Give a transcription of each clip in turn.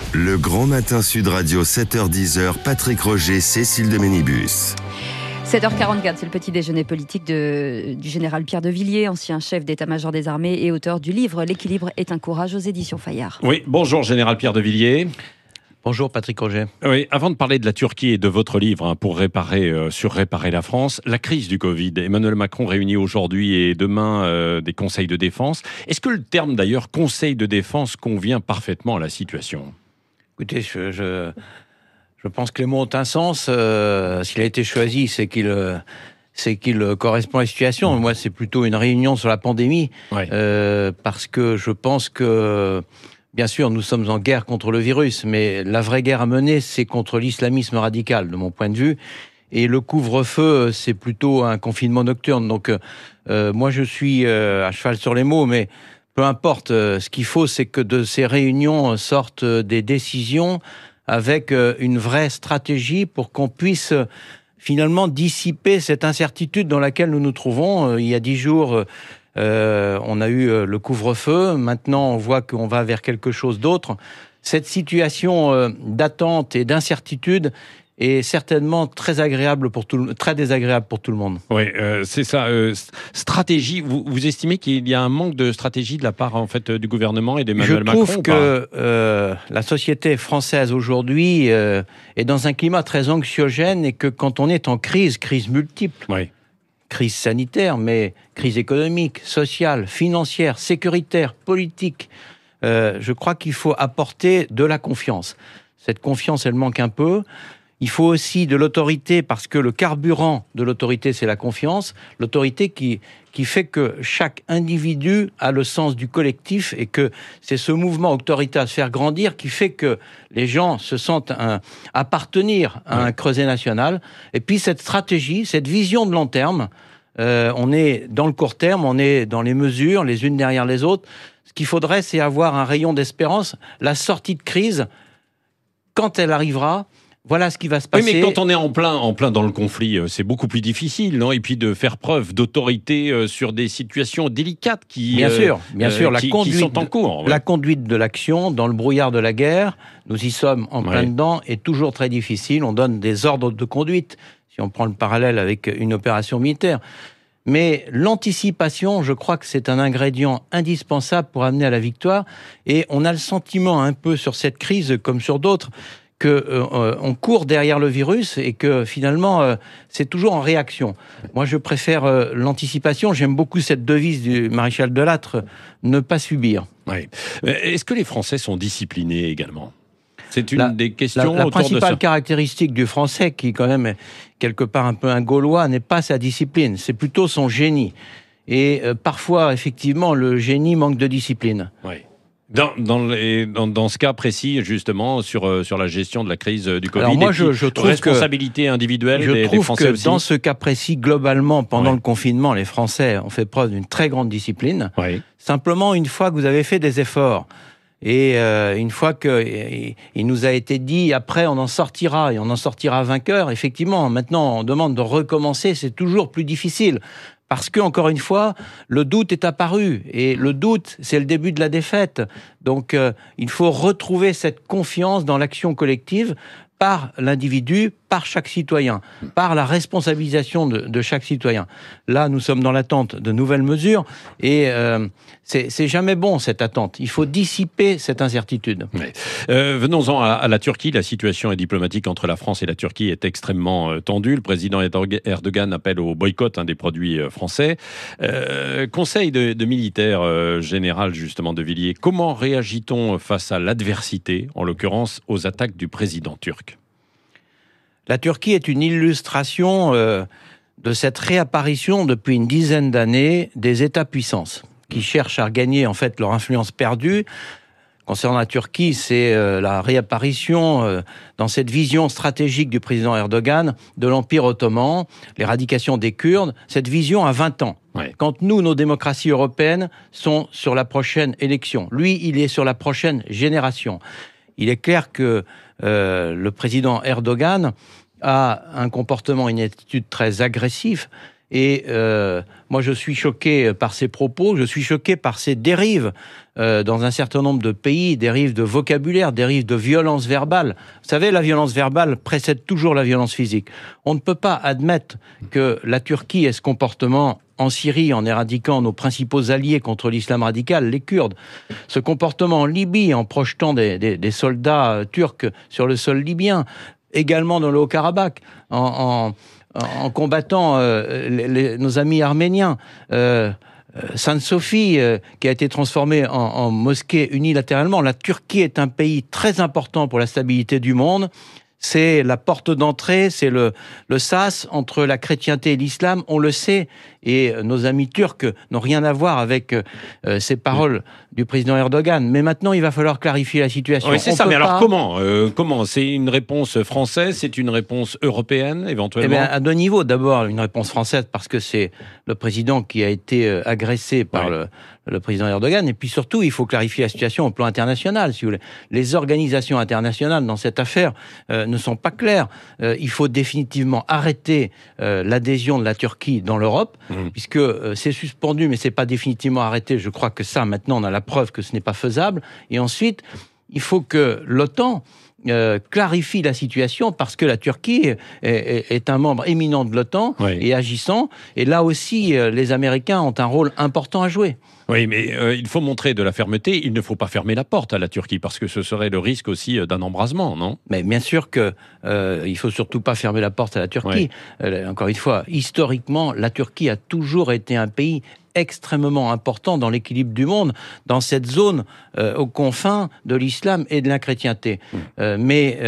Le Grand Matin Sud Radio, 7h-10h, Patrick Roger, Cécile de Ménibus. 7h44, c'est le petit déjeuner politique du général Pierre de Villiers, ancien chef d'état-major des armées et auteur du livre « L'équilibre est un courage » aux éditions Fayard. Oui, bonjour général Pierre de Villiers. Bonjour Patrick Roger. Oui, avant de parler de la Turquie et de votre livre pour réparer la France, la crise du Covid. Emmanuel Macron réunit aujourd'hui et demain des conseils de défense. Est-ce que le terme d'ailleurs conseil de défense convient parfaitement à la situation ? Écoutez, je pense que les mots ont un sens. S'il a été choisi, c'est qu'il correspond à la situation. Moi, c'est plutôt une réunion sur la pandémie, parce que je pense que, bien sûr, nous sommes en guerre contre le virus, mais la vraie guerre à mener, c'est contre l'islamisme radical, de mon point de vue. Et le couvre-feu, c'est plutôt un confinement nocturne. Donc, moi, je suis à cheval sur les mots, mais peu importe. Ce qu'il faut, c'est que de ces réunions sortent des décisions avec une vraie stratégie pour qu'on puisse finalement dissiper cette incertitude dans laquelle nous nous trouvons. Il y a 10 jours, on a eu le couvre-feu. Maintenant, on voit qu'on va vers quelque chose d'autre. Cette situation d'attente et d'incertitude est certainement très désagréable pour tout le monde. Oui, c'est ça. Stratégie. Vous estimez qu'il y a un manque de stratégie de la part en fait du gouvernement et d'Emmanuel Macron ? Je trouve que la société française aujourd'hui est dans un climat très anxiogène et que quand on est en crise multiple, crise sanitaire, mais crise économique, sociale, financière, sécuritaire, politique, je crois qu'il faut apporter de la confiance. Cette confiance, elle manque un peu. Il faut aussi de l'autorité, parce que le carburant de l'autorité, c'est la confiance. L'autorité qui fait que chaque individu a le sens du collectif et que c'est ce mouvement autoritaire à se faire grandir qui fait que les gens se sentent appartenir à un creuset national. Et puis cette stratégie, cette vision de long terme, on est dans le court terme, on est dans les mesures, les unes derrière les autres. Ce qu'il faudrait, c'est avoir un rayon d'espérance. La sortie de crise, quand elle arrivera, voilà ce qui va se passer. Oui, mais quand on est en plein dans le conflit, c'est beaucoup plus difficile, non ? Et puis de faire preuve d'autorité sur des situations délicates qui sont en cours. La conduite de l'action dans le brouillard de la guerre, nous y sommes en plein dedans, est toujours très difficile. On donne des ordres de conduite, si on prend le parallèle avec une opération militaire. Mais l'anticipation, je crois que c'est un ingrédient indispensable pour amener à la victoire. Et on a le sentiment un peu sur cette crise, comme sur d'autres, qu'on court derrière le virus et que finalement c'est toujours en réaction. Moi je préfère l'anticipation, j'aime beaucoup cette devise du maréchal de Lattre, ne pas subir. Oui. Est-ce que les Français sont disciplinés également ? C'est une des questions la autour de ça. La principale caractéristique du Français, qui quand même est quelque part un peu un Gaulois, n'est pas sa discipline, c'est plutôt son génie. Et parfois effectivement le génie manque de discipline. Oui. Dans ce cas précis, justement, sur la gestion de la crise du Covid, alors moi, je trouve responsabilité individuelle des Français aussi. Dans ce cas précis, globalement, pendant le confinement, les Français ont fait preuve d'une très grande discipline. Simplement, une fois que vous avez fait des efforts, et une fois qu'il nous a été dit, après on en sortira, et on en sortira vainqueur, effectivement, maintenant on demande de recommencer, c'est toujours plus difficile. Parce que, encore une fois, le doute est apparu. Et le doute, c'est le début de la défaite. Donc, il faut retrouver cette confiance dans l'action collective par l'individu, par chaque citoyen, par la responsabilisation de chaque citoyen. Là, nous sommes dans l'attente de nouvelles mesures et c'est jamais bon, cette attente. Il faut dissiper cette incertitude. Venons-en à la Turquie. La situation diplomatique entre la France et la Turquie est extrêmement tendue. Le président Erdogan appelle au boycott des produits français. Conseil de militaire général, justement, de Villiers. Comment réagit-on face à l'adversité, en l'occurrence aux attaques du président turc ? La Turquie est une illustration de cette réapparition depuis une dizaine d'années des États-puissances qui cherchent à regagner en fait leur influence perdue. Concernant la Turquie, c'est la réapparition dans cette vision stratégique du président Erdogan de l'Empire ottoman, l'éradication des Kurdes, cette vision à 20 ans. Quand nous, nos démocraties européennes sont sur la prochaine élection. Lui, il est sur la prochaine génération. Il est clair que le président Erdogan a un comportement, une attitude très agressif Et moi, je suis choqué par ces propos, je suis choqué par ces dérives dans un certain nombre de pays, dérives de vocabulaire, dérives de violence verbale. Vous savez, la violence verbale précède toujours la violence physique. On ne peut pas admettre que la Turquie ait ce comportement en Syrie, en éradiquant nos principaux alliés contre l'islam radical, les Kurdes. Ce comportement en Libye, en projetant des soldats turcs sur le sol libyen, également dans le Haut-Karabakh, en combattant nos amis arméniens. Sainte-Sophie, qui a été transformée en mosquée unilatéralement. La Turquie est un pays très important pour la stabilité du monde. C'est la porte d'entrée, c'est le sas entre la chrétienté et l'islam, on le sait, et nos amis turcs n'ont rien à voir avec ces paroles du président Erdogan. Mais maintenant, il va falloir clarifier la situation. Oui, c'est ça, mais alors comment c'est une réponse française, c'est une réponse européenne, éventuellement? Eh bien, à deux niveaux. D'abord, une réponse française, parce que c'est le président qui a été agressé par le président Erdogan. Et puis surtout, il faut clarifier la situation au plan international, si vous voulez. Les organisations internationales dans cette affaire ne sont pas claires. Il faut définitivement arrêter l'adhésion de la Turquie dans l'Europe, puisque c'est suspendu, mais c'est pas définitivement arrêté. Je crois que ça, maintenant, on a la preuve que ce n'est pas faisable. Et ensuite, il faut que l'OTAN clarifie la situation, parce que la Turquie est un membre éminent de l'OTAN et agissant. Et là aussi, les Américains ont un rôle important à jouer. Oui, mais il faut montrer de la fermeté. Il ne faut pas fermer la porte à la Turquie, parce que ce serait le risque aussi d'un embrasement, non? Mais bien sûr que il faut surtout pas fermer la porte à la Turquie. Encore une fois, historiquement, la Turquie a toujours été un pays extrêmement important dans l'équilibre du monde, dans cette zone aux confins de l'islam et de la chrétienté. Mais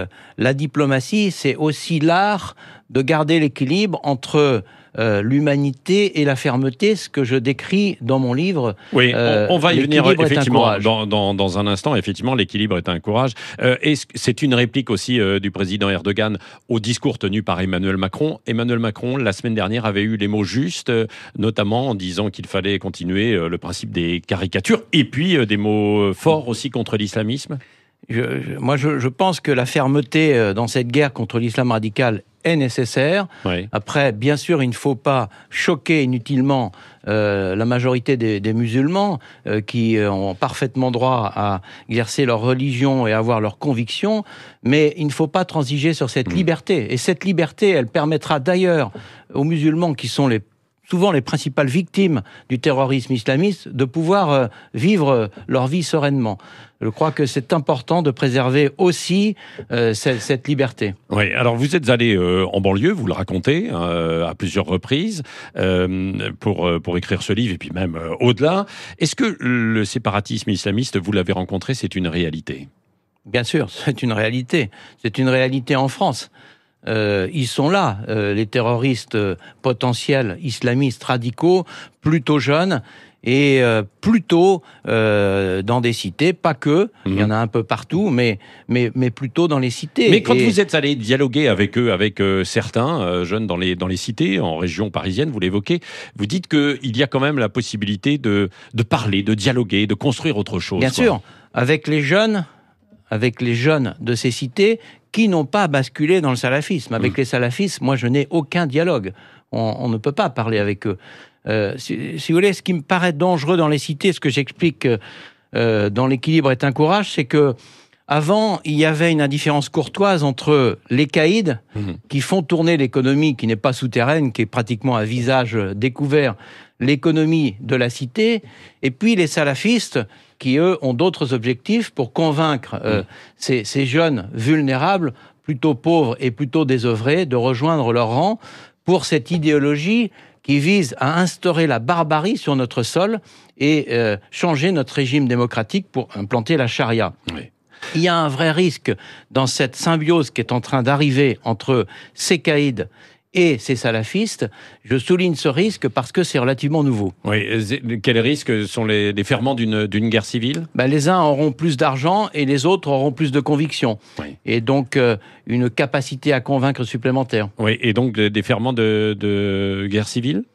la diplomatie, c'est aussi l'art de garder l'équilibre entre l'humanité et la fermeté, ce que je décris dans mon livre. Oui, on va y venir effectivement dans un instant. Effectivement, l'équilibre est un courage. C'est une réplique aussi du président Erdogan au discours tenu par Emmanuel Macron. Emmanuel Macron, la semaine dernière, avait eu les mots justes, notamment en disant qu'il fallait continuer le principe des caricatures, et puis des mots forts aussi contre l'islamisme. Moi, je pense que la fermeté dans cette guerre contre l'islam radical est nécessaire. Après, bien sûr, il ne faut pas choquer inutilement la majorité des musulmans qui ont parfaitement droit à exercer leur religion et avoir leurs convictions, mais il ne faut pas transiger sur cette liberté. Et cette liberté, elle permettra d'ailleurs aux musulmans, qui sont souvent les principales victimes du terrorisme islamiste, de pouvoir vivre leur vie sereinement. Je crois que c'est important de préserver aussi cette liberté. Oui, alors vous êtes allé en banlieue, vous le racontez, à plusieurs reprises, pour écrire ce livre, et puis même au-delà. Est-ce que le séparatisme islamiste, vous l'avez rencontré, c'est une réalité? Bien sûr, c'est une réalité. C'est une réalité en France. Ils sont là, les terroristes potentiels islamistes radicaux, plutôt jeunes et plutôt dans des cités, pas que, il y en a un peu partout, mais plutôt dans les cités. Mais quand vous êtes allé dialoguer avec eux, avec certains jeunes dans les cités, en région parisienne, vous l'évoquez, vous dites qu'il y a quand même la possibilité de parler, de dialoguer, de construire autre chose. Bien sûr, avec les jeunes de ces cités qui n'ont pas basculé dans le salafisme. Avec les salafistes, moi, je n'ai aucun dialogue. On ne peut pas parler avec eux. Si vous voulez, ce qui me paraît dangereux dans les cités, ce que j'explique dans l'équilibre est un courage, c'est que avant, il y avait une indifférence courtoise entre les caïds qui font tourner l'économie, qui n'est pas souterraine, qui est pratiquement à visage découvert, l'économie de la cité, et puis les salafistes qui, eux, ont d'autres objectifs pour convaincre ces jeunes vulnérables, plutôt pauvres et plutôt désœuvrés, de rejoindre leur rang pour cette idéologie qui vise à instaurer la barbarie sur notre sol et changer notre régime démocratique pour implanter la charia. Oui. Il y a un vrai risque dans cette symbiose qui est en train d'arriver entre ces caïds et ces salafistes. Je souligne ce risque parce que c'est relativement nouveau. Oui, quels risques sont les ferments d'une guerre civile? Les uns auront plus d'argent et les autres auront plus de conviction. Oui. Et donc une capacité à convaincre supplémentaire. Oui, et donc des ferments de guerre civile?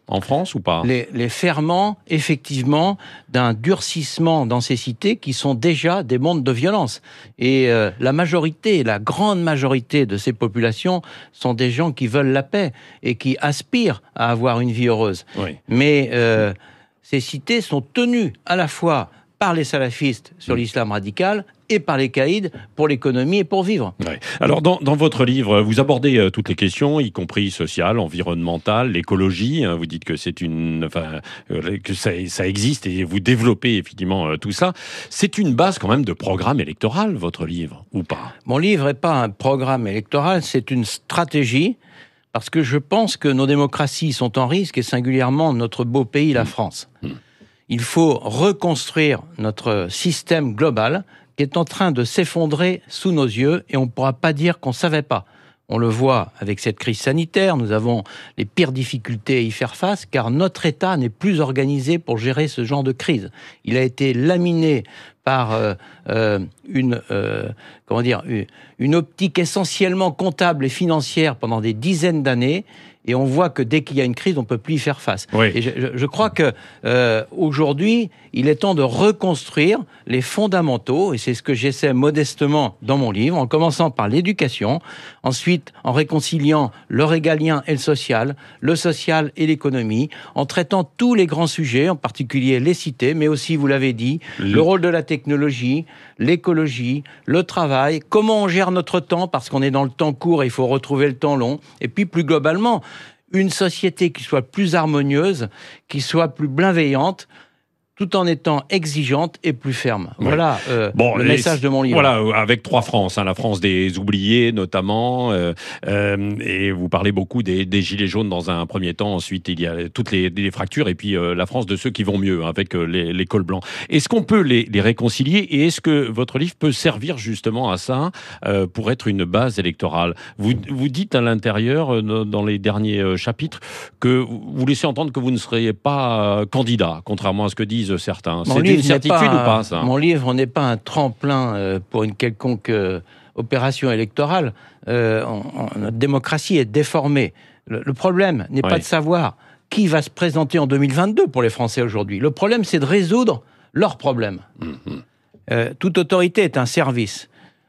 en France ou pas ? Les ferments, effectivement, d'un durcissement dans ces cités qui sont déjà des mondes de violence. Et la grande majorité de ces populations sont des gens qui veulent la paix et qui aspirent à avoir une vie heureuse. Oui. Mais ces cités sont tenues à la fois par les salafistes sur l'islam radical et par les caïds pour l'économie et pour vivre. Ouais. Alors, dans votre livre, vous abordez toutes les questions, y compris sociales, environnementales, l'écologie. Vous dites que que ça existe et vous développez effectivement tout ça. C'est une base quand même de programme électoral, votre livre, ou pas ? Mon livre n'est pas un programme électoral, c'est une stratégie, parce que je pense que nos démocraties sont en risque, et singulièrement notre beau pays, la France. Il faut reconstruire notre système global qui est en train de s'effondrer sous nos yeux et on ne pourra pas dire qu'on ne savait pas. On le voit avec cette crise sanitaire, nous avons les pires difficultés à y faire face car notre État n'est plus organisé pour gérer ce genre de crise. Il a été laminé par une optique essentiellement comptable et financière pendant des dizaines d'années. Et on voit que dès qu'il y a une crise, on ne peut plus y faire face. Oui. Et je crois que aujourd'hui, il est temps de reconstruire les fondamentaux, et c'est ce que j'essaie modestement dans mon livre, en commençant par l'éducation, ensuite en réconciliant le régalien et le social et l'économie, en traitant tous les grands sujets, en particulier les cités, mais aussi, vous l'avez dit, le rôle de la technologie, l'écologie, le travail, comment on gère notre temps, parce qu'on est dans le temps court et il faut retrouver le temps long, et puis plus globalement, une société qui soit plus harmonieuse, qui soit plus bienveillante, tout en étant exigeante et plus ferme. Oui. Voilà le message de mon livre. Voilà, avec 3 France, la France des oubliés notamment, et vous parlez beaucoup des gilets jaunes dans un premier temps, ensuite il y a toutes les fractures, et puis la France de ceux qui vont mieux, avec les cols blancs. Est-ce qu'on peut les réconcilier, et est-ce que votre livre peut servir justement à ça, pour être une base électorale ? Vous dites à l'intérieur, dans les derniers chapitres, que vous laissez entendre que vous ne seriez pas candidat, contrairement à ce que disent certains. C'est une certitude ou pas, ça ? Mon livre n'est pas un tremplin pour une quelconque opération électorale. Notre démocratie est déformée. Le problème n'est pas de savoir qui va se présenter en 2022 pour les Français aujourd'hui. Le problème, c'est de résoudre leurs problèmes. Toute autorité est un service.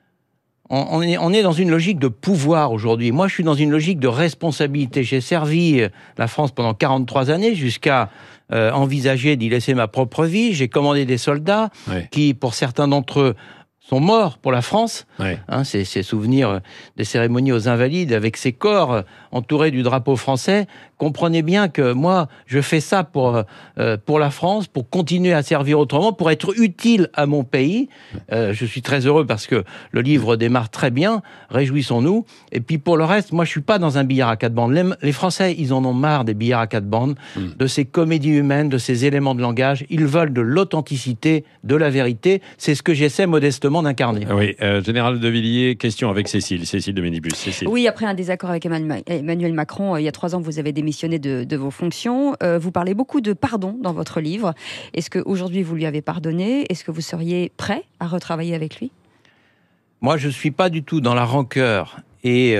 On est dans une logique de pouvoir aujourd'hui. Moi, je suis dans une logique de responsabilité. J'ai servi la France pendant 43 années jusqu'à envisager d'y laisser ma propre vie. J'ai commandé des soldats qui, pour certains d'entre eux, sont morts pour la France. Ces souvenirs des cérémonies aux Invalides avec ces corps entourés du drapeau français. Comprenez bien que moi, je fais ça pour la France, pour continuer à servir autrement, pour être utile à mon pays. Je suis très heureux parce que le livre démarre très bien. Réjouissons-nous. Et puis pour le reste, moi, je suis pas dans un billard à 4 bandes. Les Français, ils en ont marre des billards à 4 bandes, de ces comédies humaines, de ces éléments de langage. Ils veulent de l'authenticité, de la vérité. C'est ce que j'essaie modestement d'incarner. Oui, Général de Villiers, question avec Cécile de Ménibus. Cécile. Oui, après un désaccord avec Emmanuel Macron, il y a 3 ans, vous avez démissionné de vos fonctions. Vous parlez beaucoup de pardon dans votre livre. Est-ce qu'aujourd'hui, vous lui avez pardonné ? Est-ce que vous seriez prêt à retravailler avec lui ? Moi, je ne suis pas du tout dans la rancœur. Et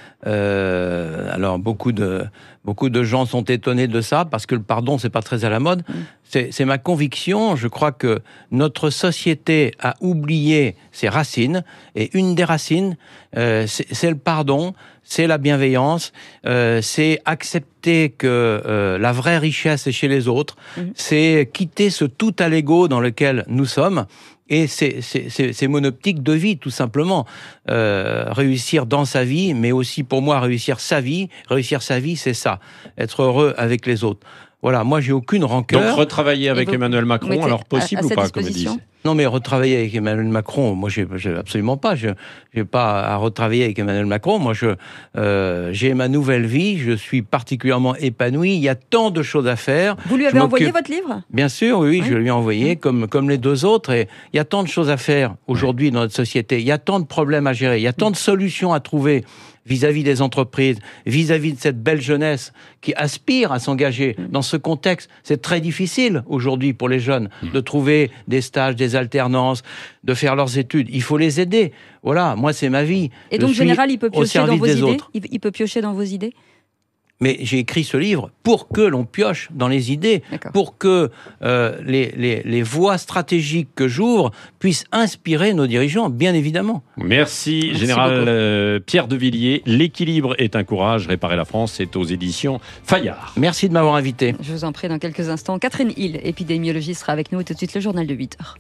alors, beaucoup de gens sont étonnés de ça, parce que le pardon, c'est pas très à la mode. C'est ma conviction. Je crois que notre société a oublié ses racines. Et une des racines, c'est le pardon, c'est la bienveillance, c'est accepter que la vraie richesse est chez les autres, c'est quitter ce tout à l'ego dans lequel nous sommes. Et c'est mon optique de vie, tout simplement. Réussir dans sa vie, mais aussi pour moi, réussir sa vie. Réussir sa vie, c'est ça. Être heureux avec les autres. Voilà, moi, j'ai aucune rancœur. Donc, retravailler avec Emmanuel Macron, alors possible ou pas, comme ils disent ? Non, mais retravailler avec Emmanuel Macron, moi, j'ai absolument pas. Je n'ai pas à retravailler avec Emmanuel Macron. Moi, j'ai ma nouvelle vie. Je suis particulièrement épanoui. Il y a tant de choses à faire. Vous lui avez envoyé votre livre ? Bien sûr, oui, je lui ai envoyé, comme les 2 autres. Et il y a tant de choses à faire aujourd'hui dans notre société. Il y a tant de problèmes à gérer. Il y a tant de solutions à trouver vis-à-vis des entreprises, vis-à-vis de cette belle jeunesse qui aspire à s'engager dans ce contexte. C'est très difficile aujourd'hui pour les jeunes de trouver des stages, des alternances, de faire leurs études. Il faut les aider. Voilà, moi c'est ma vie. Et donc, Général, il peut piocher dans vos idées ? Il peut piocher dans vos idées ? Mais j'ai écrit ce livre pour que l'on pioche dans les idées, pour que les voies stratégiques que j'ouvre puissent inspirer nos dirigeants, bien évidemment. Merci Général Pierre de Villiers. L'équilibre est un courage. Réparer la France, c'est aux éditions Fayard. Merci de m'avoir invité. Je vous en prie, dans quelques instants, Catherine Hill, épidémiologiste, sera avec nous. Et tout de suite, le journal de 8h.